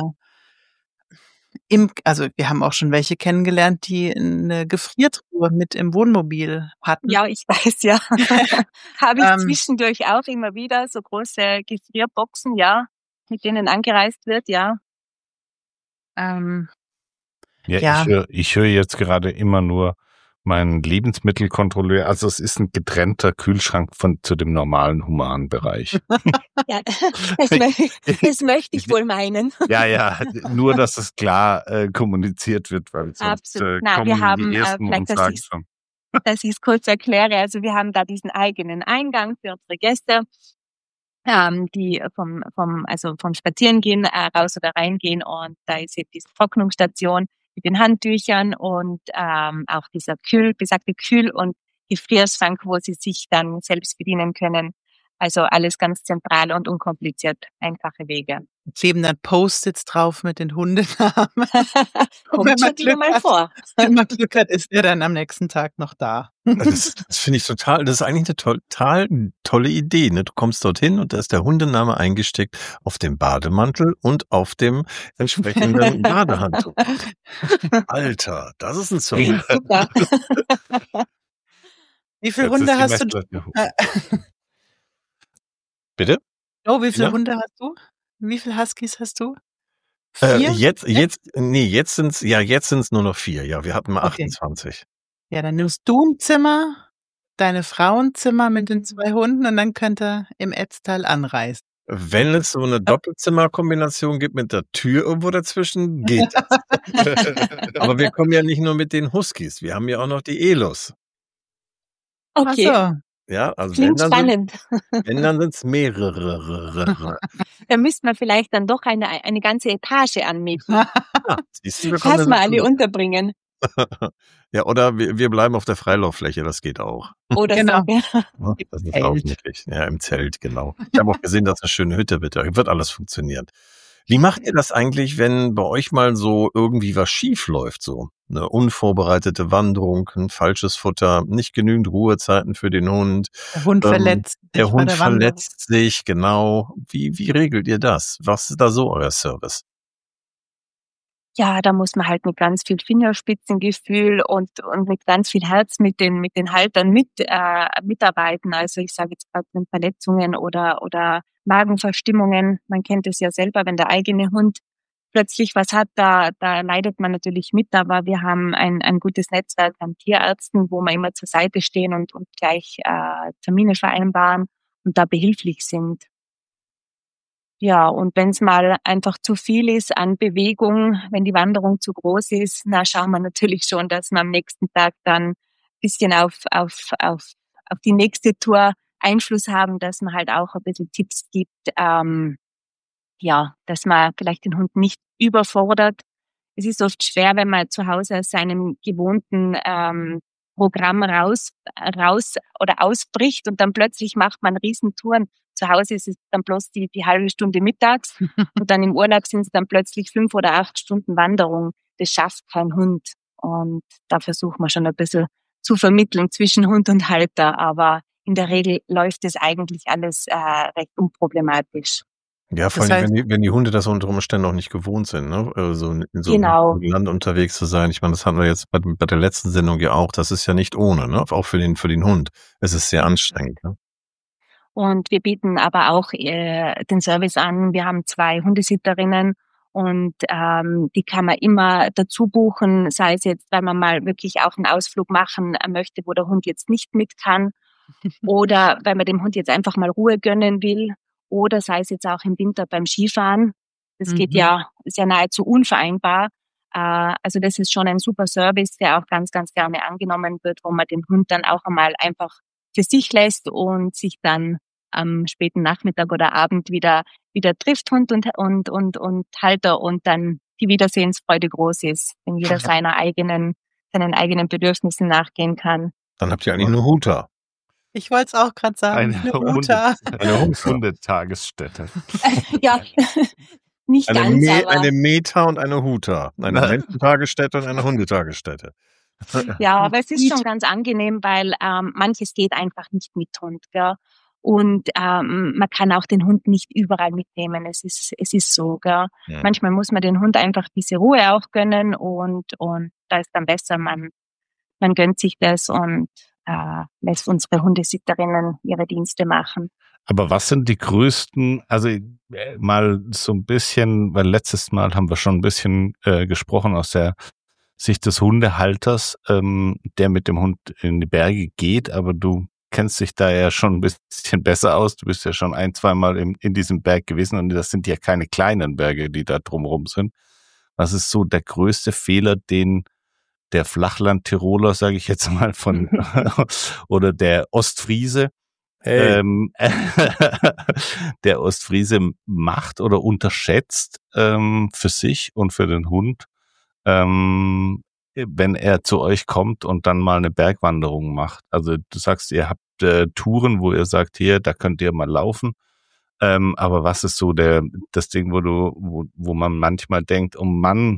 im, also wir haben auch schon welche kennengelernt, die eine Gefriertruhe mit im Wohnmobil hatten. Ja, ich weiß, ja. Habe ich Ähm, zwischendurch auch immer wieder so große Gefrierboxen, ja, mit denen angereist wird, ja. ähm, Ja, ja, ich höre ich höre jetzt gerade immer nur meinen Lebensmittelkontrolleur. Also es ist ein getrennter Kühlschrank von zu dem normalen humanen Bereich. Ja, das, mö das möchte ich wohl meinen. Ja, ja, nur dass es klar äh, kommuniziert wird, weil sonst Absolut. äh, Na, kommen wir die haben, äh, Ersten vielleicht, und dass sagen ich's, schon. dass ich es kurz erkläre. Also wir haben da diesen eigenen Eingang für unsere Gäste, ähm, die vom, vom, also vom Spazierengehen äh, raus oder reingehen, und da ist eben diese Trocknungsstation mit den Handtüchern und ähm, auch dieser Kühl, besagte Kühl- und Gefrierschrank, wo sie sich dann selbst bedienen können. Also alles ganz zentral und unkompliziert, einfache Wege. kleben dann Post-its drauf mit den Hundenamen. Und wenn Kommt man schon immer Glück mal hat, vor. wenn man Glück hat, ist er dann am nächsten Tag noch da. Also Das, das finde ich total, das ist eigentlich eine total tolle Idee. Ne? Du kommst dorthin und da ist der Hundename eingesteckt auf dem Bademantel und auf dem entsprechenden Badehandtuch. Alter, das ist ein Service. Super. Wie viele Jetzt ist Hunde die hast du? Messlatte hoch. Äh, Bitte? Oh, wie viele Ja? Hunde hast du? Wie viele Huskies hast du? Äh, Vier? jetzt, jetzt, nee, jetzt sind's, ja, jetzt sind's nur noch vier. Ja, wir hatten mal Okay. achtundzwanzig. Ja, dann nimmst du ein Zimmer, deine Frau ein Zimmer mit den zwei Hunden und dann könnt ihr im Etztal anreisen. Wenn es so eine Doppelzimmerkombination gibt mit der Tür irgendwo dazwischen, geht das. Aber wir kommen ja nicht nur mit den Huskies, wir haben ja auch noch die Elos. Okay, Ach so. Ja, also wenn klingt dann, sind, spannend. wenn dann sind's mehrere. Da müsste man vielleicht dann doch eine, eine ganze Etage anmieten. Ah, siehst du, wir kommen Lass mal alle dazu. unterbringen. Ja, oder wir, wir bleiben auf der Freilauffläche, das geht auch. Oder Genau. so. Ja. Ja, das ist Zelt. auch möglich. Ja, im Zelt, genau. Ich habe auch gesehen, dass eine schöne Hütte wird. Da wird alles funktionieren. Wie macht ihr das eigentlich, wenn bei euch mal so irgendwie was schief läuft, so? Eine unvorbereitete Wanderung, ein falsches Futter, nicht genügend Ruhezeiten für den Hund. Der Hund Ähm, verletzt sich Der bei Hund der Wanderung. verletzt sich, genau. Wie, wie regelt ihr das? Was ist da so euer Service? Ja, da muss man halt mit ganz viel Fingerspitzengefühl und, und mit ganz viel Herz mit den, mit den Haltern mit, äh, mitarbeiten. Also ich sage jetzt gerade mit Verletzungen oder, oder Magenverstimmungen. Man kennt es ja selber, wenn der eigene Hund plötzlich was hat, da, da leidet man natürlich mit. Aber wir haben ein, ein gutes Netzwerk an Tierärzten, wo wir immer zur Seite stehen und, und gleich äh, Termine vereinbaren und da behilflich sind. Ja, und wenn es mal einfach zu viel ist an Bewegung, wenn die Wanderung zu groß ist, na, schauen wir natürlich schon, dass wir am nächsten Tag dann ein bisschen auf, auf, auf, auf die nächste Tour Einfluss haben, dass man halt auch ein bisschen Tipps gibt, ähm, ja, dass man vielleicht den Hund nicht überfordert. Es ist oft schwer, wenn man zu Hause aus seinem gewohnten ähm, Programm raus, raus oder ausbricht und dann plötzlich macht man Riesentouren. Zu Hause ist es dann bloß die, die halbe Stunde mittags und dann im Urlaub sind es dann plötzlich fünf oder acht Stunden Wanderung. Das schafft kein Hund. Und da versucht man schon ein bisschen zu vermitteln zwischen Hund und Halter. Aber in der Regel läuft es eigentlich alles äh, recht unproblematisch. Ja, vor Das allem, heißt, wenn die, wenn die Hunde das unter Umständen auch nicht gewohnt sind, ne? Also in so Genau. einem Land unterwegs zu sein. Ich meine, das hatten wir jetzt bei, bei der letzten Sendung ja auch. Das ist ja nicht ohne, ne? Auch für den, für den Hund. Es ist sehr anstrengend, ne? Und wir bieten aber auch äh, den Service an. Wir haben zwei Hundesitterinnen Und ähm, die kann man immer dazu buchen, sei es jetzt, weil man mal wirklich auch einen Ausflug machen möchte, wo der Hund jetzt nicht mit kann, oder weil man dem Hund jetzt einfach mal Ruhe gönnen will, oder sei es jetzt auch im Winter beim Skifahren. Das Mhm. geht ja, ist ja nahezu unvereinbar. Äh, also das ist schon ein super Service, der auch ganz, ganz gerne angenommen wird, wo man den Hund dann auch einmal einfach für sich lässt und sich dann am späten Nachmittag oder Abend wieder wieder trifft, Hund und und und und Halter, und dann die Wiedersehensfreude groß ist, wenn jeder seiner eigenen seinen eigenen Bedürfnissen nachgehen kann. Dann habt ihr eigentlich eine Huta. Ich wollte es auch gerade sagen. Eine Eine Hunde, Huta. eine Hundetagesstätte. Ja, nicht Eine, ganz, Me aber eine Meta und eine Huta. Eine Na. Menschentagesstätte und eine Hundetagesstätte. ja, aber es ist schon ganz angenehm, weil ähm, manches geht einfach nicht mit Hund, gell? Und ähm, man kann auch den Hund nicht überall mitnehmen. Es ist es ist so, gell? Ja. Manchmal muss man den Hund einfach diese Ruhe auch gönnen, und und da ist dann besser, man man gönnt sich das und äh, lässt unsere Hundesitterinnen ihre Dienste machen. Aber was sind die größten, also äh, mal so ein bisschen, weil letztes Mal haben wir schon ein bisschen äh, gesprochen aus der Sicht des Hundehalters, ähm, der mit dem Hund in die Berge geht, aber du kennst dich da ja schon ein bisschen besser aus. Du bist ja schon ein, zweimal in, in diesem Berg gewesen, und das sind ja keine kleinen Berge, die da drumherum sind. Was ist so der größte Fehler, den der Flachland-Tiroler, sage ich jetzt mal, von oder der Ostfriese, Hey. ähm, der Ostfriese macht oder unterschätzt ähm, für sich und für den Hund, ähm, wenn er zu euch kommt und dann mal eine Bergwanderung macht? Also du sagst, ihr habt äh, Touren, wo ihr sagt, hier, da könnt ihr mal laufen. Ähm, aber was ist so der das Ding, wo du, wo, wo man manchmal denkt, oh Mann,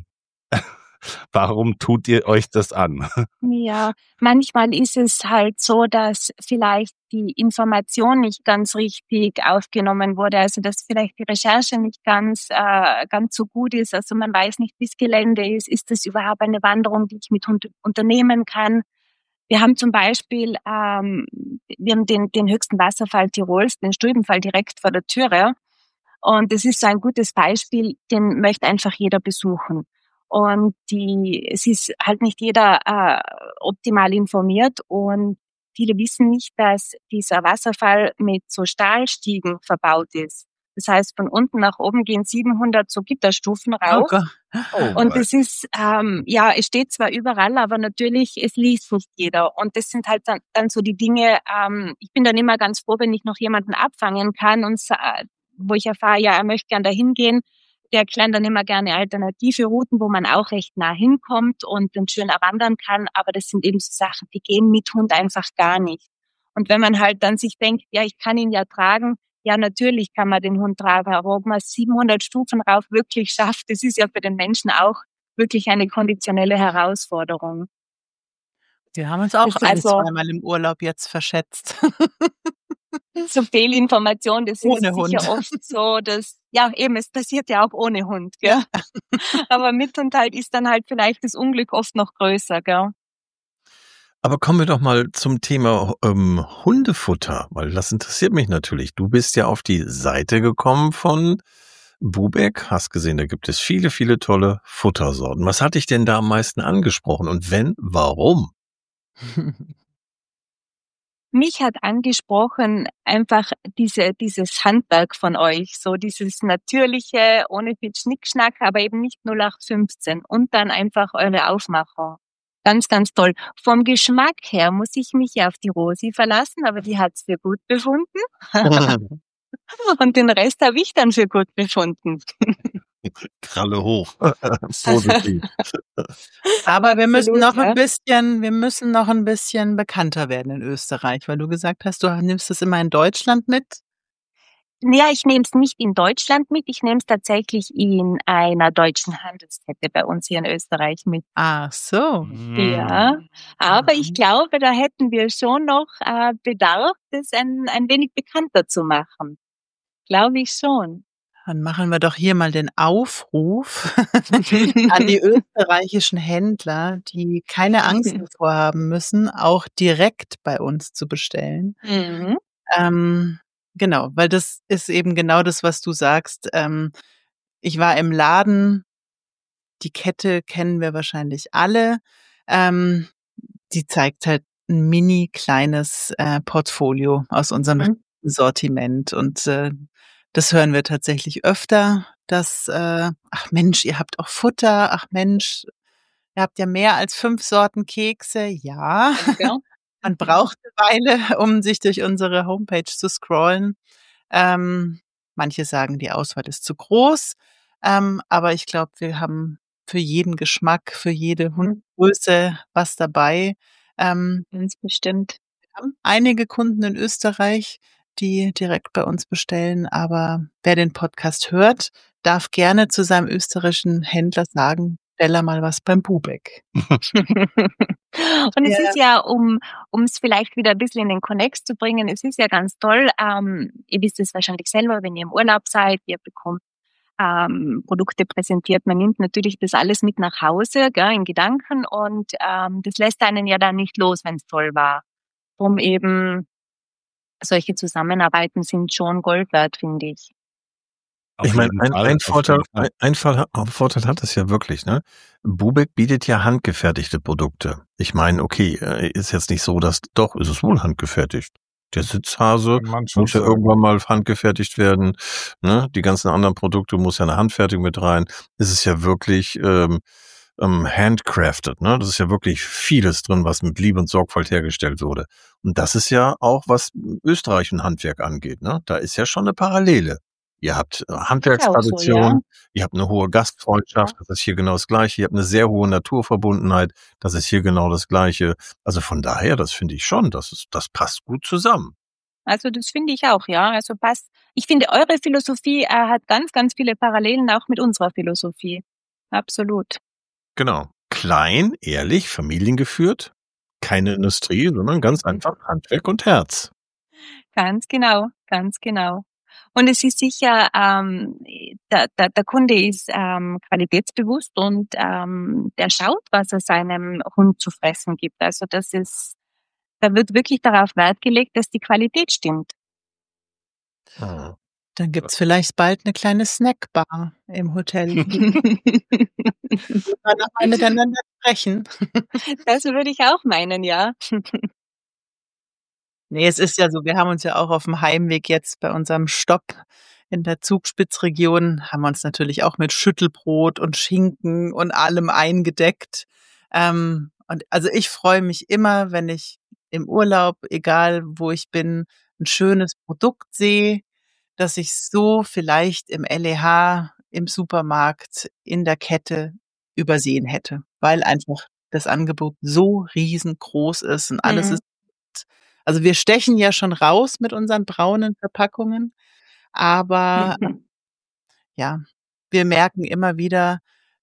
warum tut ihr euch das an? Ja, manchmal ist es halt so, dass vielleicht die Information nicht ganz richtig aufgenommen wurde, also dass vielleicht die Recherche nicht ganz äh, ganz so gut ist. Also man weiß nicht, wie das Gelände ist. Ist das überhaupt eine Wanderung, die ich mit Hund unternehmen kann? Wir haben zum Beispiel ähm, wir haben den, den höchsten Wasserfall Tirols, den Stülpenfall, direkt vor der Türe. Und das ist so ein gutes Beispiel, den möchte einfach jeder besuchen. Und die, es ist halt nicht jeder äh, optimal informiert, und viele wissen nicht, dass dieser Wasserfall mit so Stahlstiegen verbaut ist. Das heißt, von unten nach oben gehen siebenhundert so Gitterstufen Oh rauf. Gott. Oh, Und das ist, ähm, ja, es steht zwar überall, aber natürlich, es liest nicht jeder. Und das sind halt dann, dann so die Dinge, ähm, ich bin dann immer ganz froh, wenn ich noch jemanden abfangen kann, und sa- wo ich erfahre, ja, er möchte gern dahin gehen. Der erklärt dann immer gerne alternative Routen, wo man auch recht nah hinkommt und dann schön erwandern kann. Aber das sind eben so Sachen, die gehen mit Hund einfach gar nicht. Und wenn man halt dann sich denkt, ja, ich kann ihn ja tragen, ja, natürlich kann man den Hund tragen, aber ob man siebenhundert Stufen rauf wirklich schafft, das ist ja für den Menschen auch wirklich eine konditionelle Herausforderung. Wir haben uns auch Das ist ein, also zweimal im Urlaub jetzt verschätzt. so Fehlinformation, das ist Ohne sicher Hund. oft so, dass, ja, eben, es passiert ja auch ohne Hund, gell? Aber mit Hund halt ist dann halt vielleicht das Unglück oft noch größer, gell? Aber kommen wir doch mal zum Thema ähm, Hundefutter, weil das interessiert mich natürlich. Du bist ja auf die Seite gekommen von Bubeck, hast gesehen, da gibt es viele, viele tolle Futtersorten. Was hat dich denn da am meisten angesprochen? Und wenn, warum? Mich hat angesprochen einfach diese, dieses Handwerk von euch, so dieses natürliche, ohne viel Schnickschnack, aber eben nicht null acht fünfzehn, und dann einfach eure Aufmachung. Ganz, ganz toll. Vom Geschmack her muss ich mich ja auf die Rosi verlassen, aber die hat's für gut befunden. Und den Rest habe ich dann für gut befunden. Kralle hoch. Positiv. Aber wir müssen Absolut, noch ein ja. bisschen, wir müssen noch ein bisschen bekannter werden in Österreich, weil du gesagt hast, du nimmst es immer in Deutschland mit. Ja, ich nehme es nicht in Deutschland mit, ich nehme es tatsächlich in einer deutschen Handelskette bei uns hier in Österreich mit. Ach so. Ja, aber ich glaube, da hätten wir schon noch äh, Bedarf, das ein, ein wenig bekannter zu machen. Glaube ich schon. Dann machen wir doch hier mal den Aufruf an die österreichischen Händler, die keine Angst davor haben müssen, auch direkt bei uns zu bestellen. Mhm. Ähm, genau, weil das ist eben genau das, was du sagst. Ähm, ich war im Laden, die Kette kennen wir wahrscheinlich alle. Ähm, die zeigt halt ein mini kleines äh, Portfolio aus unserem Mhm. Sortiment. Und äh, das hören wir tatsächlich öfter, dass, äh, ach Mensch, ihr habt auch Futter, ach Mensch, ihr habt ja mehr als fünf Sorten Kekse. Ja, Ja. man braucht eine Weile, um sich durch unsere Homepage zu scrollen. Ähm, manche sagen, die Auswahl ist zu groß. Ähm, aber ich glaube, wir haben für jeden Geschmack, für jede Mhm. Größe was dabei. Ähm, Ganz bestimmt. wir haben einige Kunden in Österreich, die direkt bei uns bestellen. Aber wer den Podcast hört, darf gerne zu seinem österreichischen Händler sagen, stell er mal was beim Bubeck. Und es Ja. ist ja, um um es vielleicht wieder ein bisschen in den Kontext zu bringen, es ist ja ganz toll, ähm, ihr wisst es wahrscheinlich selber, wenn ihr im Urlaub seid, ihr bekommt ähm, Produkte präsentiert, man nimmt natürlich das alles mit nach Hause, gell, in Gedanken und ähm, das lässt einen ja dann nicht los, wenn es toll war. Drum eben solche Zusammenarbeiten sind schon Gold wert, finde ich. Auf Ich meine, jeden ein, Fall, ein auf Vorteil, jeden Fall. ein, ein Fall, hat- ein Vorteil hat es ja wirklich, ne? Bubeck bietet ja handgefertigte Produkte. Ich meine, okay, äh, ist jetzt nicht so, dass, doch, ist es wohl handgefertigt. Der Sitzhase Kann man schon muss ja sagen. irgendwann mal handgefertigt werden, ne? Die ganzen anderen Produkte muss ja eine Handfertigung mit rein. Es ist ja wirklich, ähm, ähm, handcrafted, ne? Das ist ja wirklich vieles drin, was mit Liebe und Sorgfalt hergestellt wurde. Und das ist ja auch, was Österreich und Handwerk angeht, ne? Da ist ja schon eine Parallele. Ihr habt äh, Ist auch so, Handwerkstradition, ja. ihr habt eine hohe Gastfreundschaft, das ist hier genau das Gleiche. Ihr habt eine sehr hohe Naturverbundenheit, das ist hier genau das Gleiche. Also von daher, das finde ich schon, das ist, das passt gut zusammen. Also das finde ich auch, ja. Also passt. Ich finde, eure Philosophie äh, hat ganz, ganz viele Parallelen auch mit unserer Philosophie. Absolut. Genau. Klein, ehrlich, familiengeführt, keine Industrie, sondern ganz einfach Handwerk und Herz. Ganz genau, ganz genau. Und es ist sicher, ähm, der, der, der Kunde ist ähm, qualitätsbewusst und ähm, der schaut, was er seinem Hund zu fressen gibt. Also das ist, da wird wirklich darauf Wert gelegt, dass die Qualität stimmt. Mhm. Dann gibt's vielleicht bald eine kleine Snackbar im Hotel. Wir mal noch mal miteinander sprechen. Das würde ich auch meinen, ja. Ne, es ist ja so, wir haben uns ja auch auf'm Heimweg jetzt bei unserem Stopp in der Zugspitzregion haben wir uns natürlich auch mit Schüttelbrot und Schinken und allem eingedeckt. Ähm, und also, ich freue mich immer, wenn ich im Urlaub, egal wo ich bin, 'n schönes Produkt sehe, das ich so vielleicht im L E H, im Supermarkt, in der Kette übersehen hätte, weil einfach das Angebot so riesengroß ist und alles Mhm. ist also, wir stechen ja schon raus mit unseren braunen Verpackungen, aber ja, wir merken immer wieder,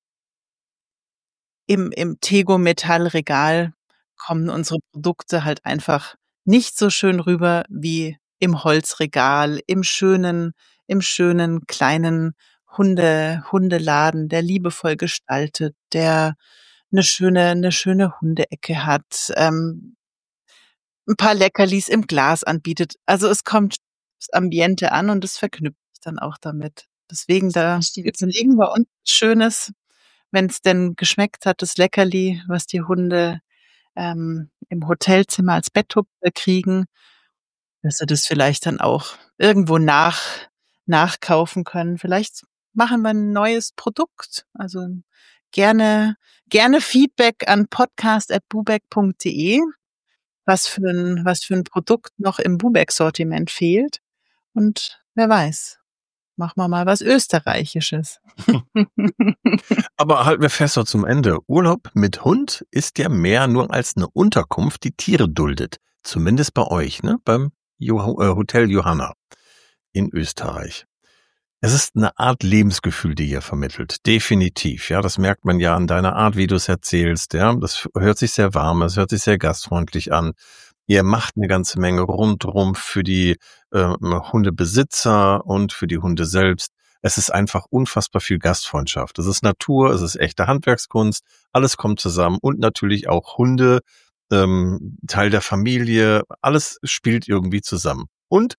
im im Tego-Metall-Regal kommen unsere Produkte halt einfach nicht so schön rüber wie im Holzregal, im schönen im schönen kleinen Hunde Hundeladen, der liebevoll gestaltet, der 'ne schöne 'ne schöne Hundeecke hat, ähm 'n paar Leckerlis im Glas anbietet. Also, es kommt aufs Ambiente an und das verknüpft sich dann auch damit. Deswegen da Das stimmt. überlegen wir uns was Schönes, wenn's denn geschmeckt hat, das Leckerli, was die Hunde, ähm, im Hotelzimmer als Betthupferl kriegen, dass sie das vielleicht dann auch irgendwo nach nachkaufen können. Vielleicht machen wir 'n neues Produkt. Also, gerne gerne Feedback an podcast at bubeck punkt de, was für 'n was für 'n Produkt noch im Bubeck-Sortiment fehlt. Und wer weiß, machen wir mal was Österreichisches. Aber halten wir fest so zum Ende. Urlaub mit Hund ist ja mehr nur als eine Unterkunft, die Tiere duldet. Zumindest bei euch, ne? Beim Jo äh, Hotel Johanna in Österreich. Es ist eine Art Lebensgefühl, die ihr vermittelt. Definitiv. Ja, das merkt man ja an deiner Art, wie du es erzählst. Ja, das hört sich sehr warm, es hört sich sehr gastfreundlich an. Ihr macht eine ganze Menge rundrum für die äh, Hundebesitzer und für die Hunde selbst. Es ist einfach unfassbar viel Gastfreundschaft. Es ist Natur, es ist echte Handwerkskunst, alles kommt zusammen und natürlich auch Hunde, ähm, Teil der Familie, alles spielt irgendwie zusammen. Und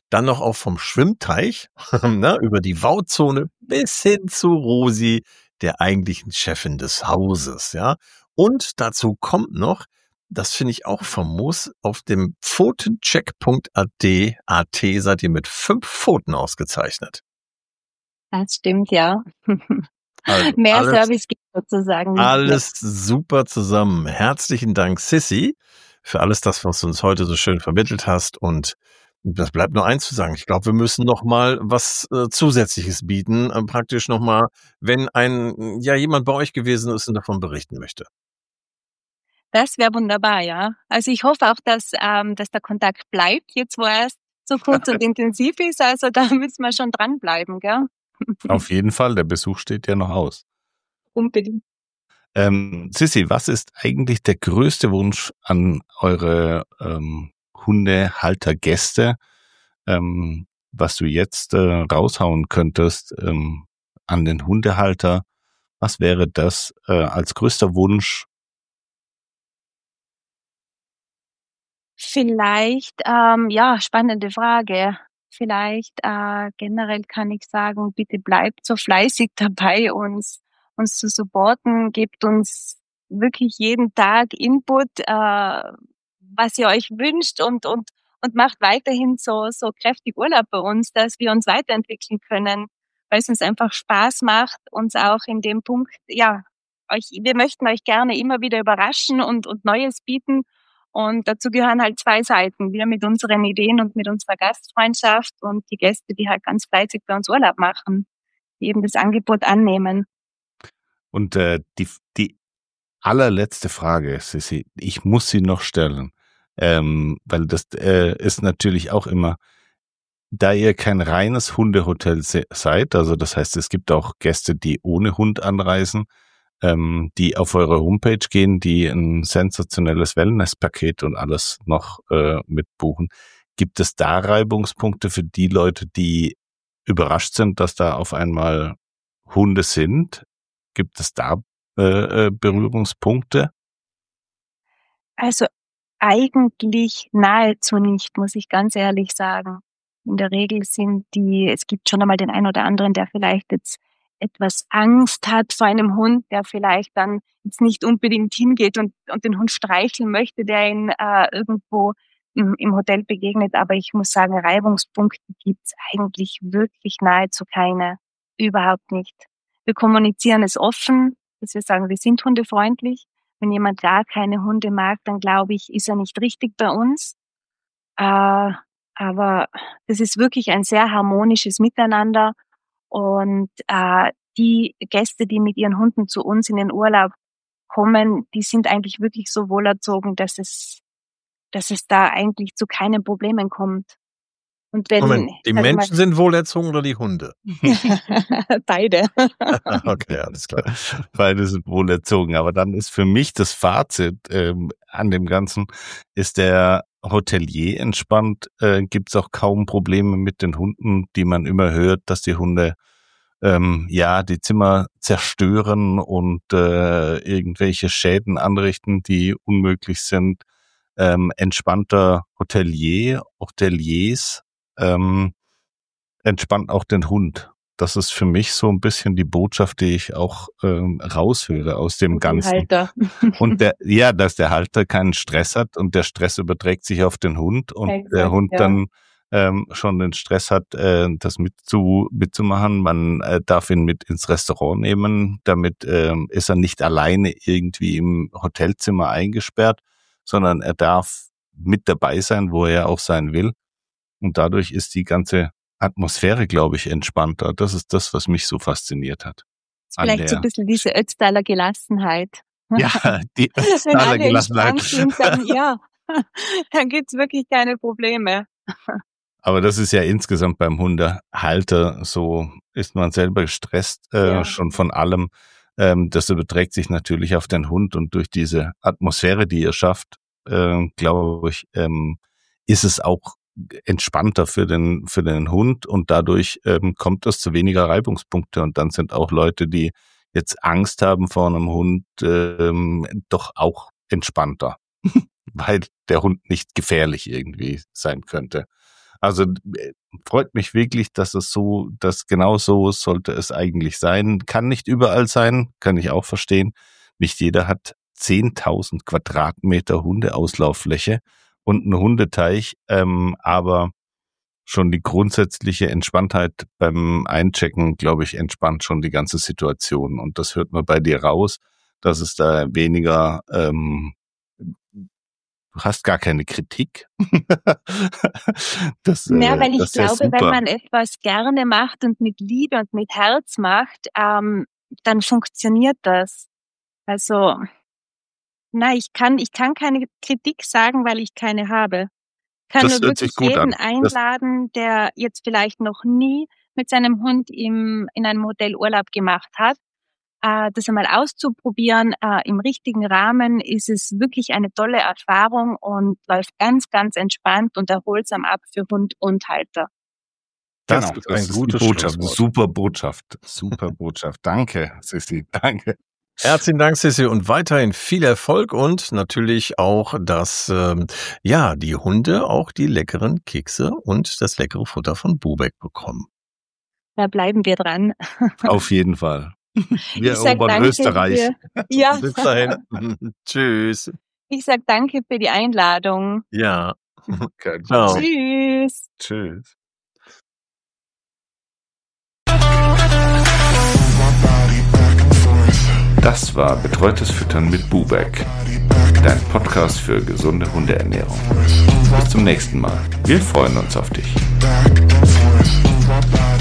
Dann noch auch vom Schwimmteich, ne, über die Wauzone bis hin zu Rosi, der eigentlichen Chefin des Hauses, ja. Und dazu kommt noch, das finde ich auch famos, auf dem pfotencheck punkt a t seid ihr mit fünf Pfoten ausgezeichnet. Das stimmt, ja. Also Mehr alles, Service gibt sozusagen nicht. alles super zusammen. Herzlichen Dank, Sissi, für alles das, was du uns heute so schön vermittelt hast. Und das bleibt nur eins zu sagen. Ich glaube, wir müssen noch mal was äh, Zusätzliches bieten. Äh, praktisch noch mal, wenn ein ja jemand bei euch gewesen ist und davon berichten möchte. Das wäre wunderbar, ja. Also ich hoffe auch, dass, ähm, dass der Kontakt bleibt, jetzt wo er so kurz und intensiv ist. Also da müssen wir schon dranbleiben, gell? Auf jeden Fall, der Besuch steht ja noch aus. Unbedingt. Ähm, Sissi, was ist eigentlich der größte Wunsch an eure ähm, Hundehaltergäste, ähm, was du jetzt äh, raushauen könntest ähm, an den Hundehalter? Was wäre das äh, als größter Wunsch? Vielleicht, ähm, ja, spannende Frage. Vielleicht äh, generell kann ich sagen, bitte bleibt so fleißig dabei, uns uns zu supporten, gebt uns wirklich jeden Tag Input, äh, was ihr euch wünscht und und und macht weiterhin so so kräftig Urlaub bei uns, dass wir uns weiterentwickeln können, weil es uns einfach Spaß macht, uns auch in dem Punkt, ja, euch, wir möchten euch gerne immer wieder überraschen und und Neues bieten. Und dazu gehören halt zwei Seiten. Wir mit unseren Ideen und mit unserer Gastfreundschaft und die Gäste, die halt ganz fleißig bei uns Urlaub machen, die eben das Angebot annehmen. Und äh, die, die allerletzte Frage, Sissi, ich muss sie noch stellen, ähm, weil das äh, ist natürlich auch immer, da ihr kein reines Hundehotel se- seid, also das heißt, es gibt auch Gäste, die ohne Hund anreisen, ähm, die auf eure Homepage gehen, die ein sensationelles Wellness-Paket und alles noch äh, mitbuchen. Gibt es da Reibungspunkte für die Leute, die überrascht sind, dass da auf einmal Hunde sind? Gibt es da äh, Berührungspunkte? Also eigentlich nahezu nicht, muss ich ganz ehrlich sagen. In der Regel sind die, es gibt schon einmal den einen oder anderen, der vielleicht jetzt etwas Angst hat vor einem Hund, der vielleicht dann jetzt nicht unbedingt hingeht und, und den Hund streicheln möchte, der ihn äh, irgendwo im, im Hotel begegnet. Aber ich muss sagen, Reibungspunkte gibt's eigentlich wirklich nahezu keine. Überhaupt nicht. Wir kommunizieren es offen, dass wir sagen, wir sind hundefreundlich. Wenn jemand gar keine Hunde mag, dann glaube ich, ist er nicht richtig bei uns. Äh, aber das ist wirklich ein sehr harmonisches Miteinander. Und äh, die Gäste, die mit ihren Hunden zu uns in den Urlaub kommen, die sind eigentlich wirklich so wohlerzogen, dass es, dass es da eigentlich zu keinen Problemen kommt. Und wenn, Moment, die sag ich Menschen sind wohlerzogen oder die Hunde? mal, beide. Okay, alles klar. Beide sind wohlerzogen. Aber dann ist für mich das Fazit ähm, an dem Ganzen, ist der Hotelier entspannt, äh, gibt es auch kaum Probleme mit den Hunden, die man immer hört, dass die Hunde ähm, ja die Zimmer zerstören und äh, irgendwelche Schäden anrichten, die unmöglich sind. Ähm, entspannter Hotelier, Hoteliers, ähm, entspannt auch den Hund. Das ist für mich so ein bisschen die Botschaft, die ich auch ähm, raushöre aus dem Ganzen. Halter. Und der, ja, dass der Halter keinen Stress hat und der Stress überträgt sich auf den Hund und Exakt, der Hund ja. dann ähm, schon den Stress hat, äh, das mitzu, mitzumachen. Man äh, darf ihn mit ins Restaurant nehmen. Damit ähm, ist er nicht alleine irgendwie im Hotelzimmer eingesperrt, sondern er darf mit dabei sein, wo er auch sein will. Und dadurch ist die ganze Atmosphäre, glaube ich, entspannter. Das ist das, was mich so fasziniert hat. Ist vielleicht so ein bisschen diese Ötztaler Gelassenheit. Ja, die Wenn Ötztaler alle Gelassenheit. entspannt sind, dann ja, dann gibt's wirklich keine Probleme. Aber das ist ja insgesamt beim Hundehalter so, ist man selber gestresst äh, Ja. schon von allem. Ähm, das überträgt sich natürlich auf den Hund und durch diese Atmosphäre, die ihr schafft, äh, glaube ich, ähm, ist es auch entspannter für den für den Hund und dadurch ähm, kommt es zu weniger Reibungspunkte und dann sind auch Leute, die jetzt Angst haben vor einem Hund, ähm, doch auch entspannter, weil der Hund nicht gefährlich irgendwie sein könnte. Also freut mich wirklich, dass es so, dass genau so sollte es eigentlich sein. Kann nicht überall sein, kann ich auch verstehen. Nicht jeder hat zehntausend Quadratmeter Hundeauslauffläche und einen Hundeteich, ähm, aber schon die grundsätzliche Entspanntheit beim Einchecken, glaube ich, entspannt schon die ganze Situation. Und das hört man bei dir raus, dass es da weniger, ähm, du hast gar keine Kritik. das, Ja, äh, weil ich das ist ja glaube, wenn super. man etwas gerne macht und mit Liebe und mit Herz macht, ähm, dann funktioniert das. Also, na, ich kann, ich kann keine Kritik sagen, weil ich keine habe. Kann Das nur hört sich wirklich gut jeden an. Das, einladen, der jetzt vielleicht noch nie mit seinem Hund im, in einem Hotel Urlaub gemacht hat, äh, das einmal auszuprobieren. Äh, im richtigen Rahmen ist es wirklich eine tolle Erfahrung und läuft ganz, ganz entspannt und erholsam ab für Hund und Halter. Das genau, ist das ein ist die gutes Botschaft. Schlusswort. Super Botschaft. Super Botschaft. Danke, Sissi. Danke. Herzlichen Dank, Sissi, und weiterhin viel Erfolg und natürlich auch, dass ähm, ja die Hunde auch die leckeren Kekse und das leckere Futter von Bubeck bekommen. Da bleiben wir dran. Auf jeden Fall. Wir Ich sag erobern danke Österreich. für, ja, Bis dahin. Tschüss. ich sag danke für die Einladung. Ja. Kein Ciao. Problem. Tschüss. Tschüss. Das war Betreutes Füttern mit Bubeck, dein Podcast für gesunde Hundeernährung. Bis zum nächsten Mal. Wir freuen uns auf dich. Back and forth, my body.